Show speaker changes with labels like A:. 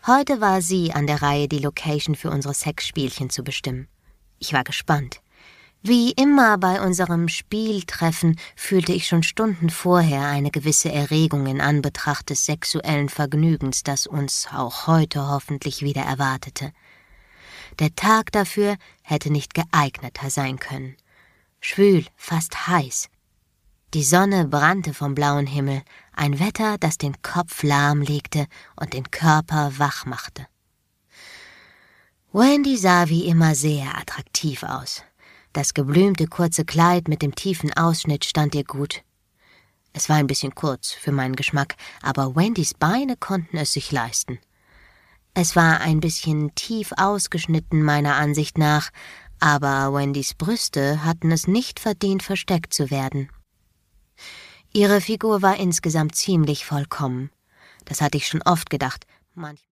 A: Heute war sie an der Reihe, die Location für unsere Sexspielchen zu bestimmen. Ich war gespannt. Wie immer bei unserem Spieltreffen fühlte ich schon Stunden vorher eine gewisse Erregung in Anbetracht des sexuellen Vergnügens, das uns auch heute hoffentlich wieder erwartete. Der Tag dafür hätte nicht geeigneter sein können. Schwül, fast heiß. Die Sonne brannte vom blauen Himmel, ein Wetter, das den Kopf lahmlegte und den Körper wach machte. Wendy sah wie immer sehr attraktiv aus. Das geblümte kurze Kleid mit dem tiefen Ausschnitt stand ihr gut. Es war ein bisschen kurz für meinen Geschmack, aber Wendys Beine konnten es sich leisten. Es war ein bisschen tief ausgeschnitten meiner Ansicht nach, aber Wendys Brüste hatten es nicht verdient, versteckt zu werden. Ihre Figur war insgesamt ziemlich vollkommen. Das hatte ich schon oft gedacht.